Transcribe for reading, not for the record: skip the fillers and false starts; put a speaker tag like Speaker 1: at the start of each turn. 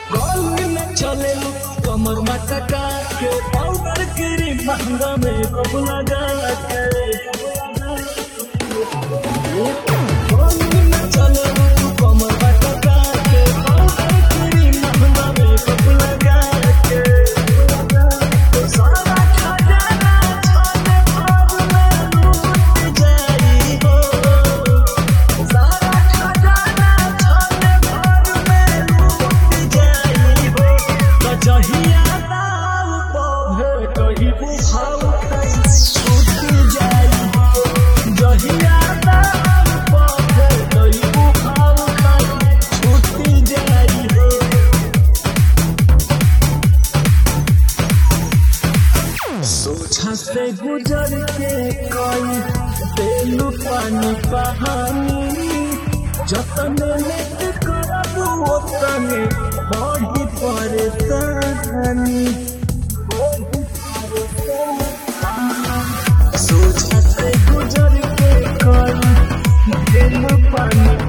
Speaker 1: गली में चले कमर मटका के पाउडर गिरी महंगा में कब लगा के गली में चले कमर मटका के पाउडर गिरी महंगा में कब लगा के सारा खजाना छाने भर में लूट जाई हो सारा खजाना छाने भर में लूट जाई हो जहिया दाव पभे कहीं बुझाऊ छूट जाई हो जहिया दाव पभे कहीं बुझाऊ छूट जाई हो सोचा से गुजर के कोई तेलु पानी बहानी जतने लेट करबू ओतने बढ़ी परेशानी सोचा से गुजर के कोई तेलु पानी